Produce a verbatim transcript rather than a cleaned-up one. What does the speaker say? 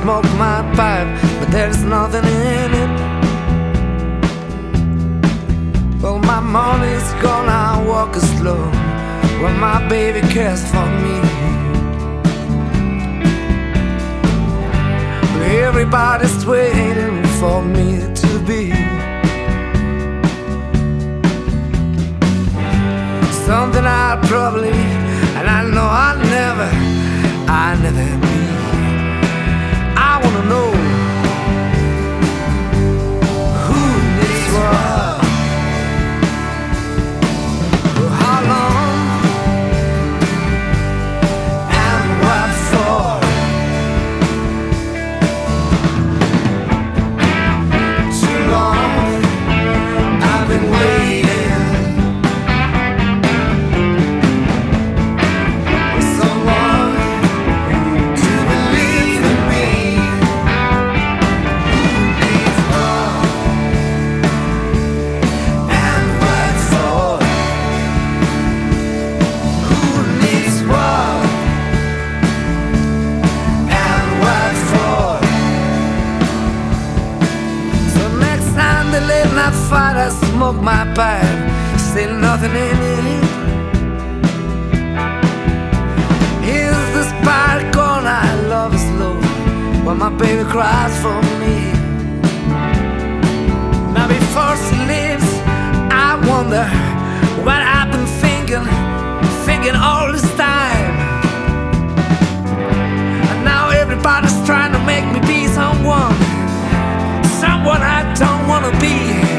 smoke my pipe, but there's nothing in it. Well, my money's gone, I walk slow. Well, my baby cares for me. But everybody's waiting for me to be something I probably, and I know I'll never, I'll never be. I wanna know who needs what, for how long, and what for. Too long I've been waiting. That fight, I smoke my pipe, still nothing in it. Is this part gone? I love is low, while my baby cries for me. Now before she leaves, I wonder what I've been thinking, thinking all this time. And now everybody's trying to make me be someone, someone I don't wanna be.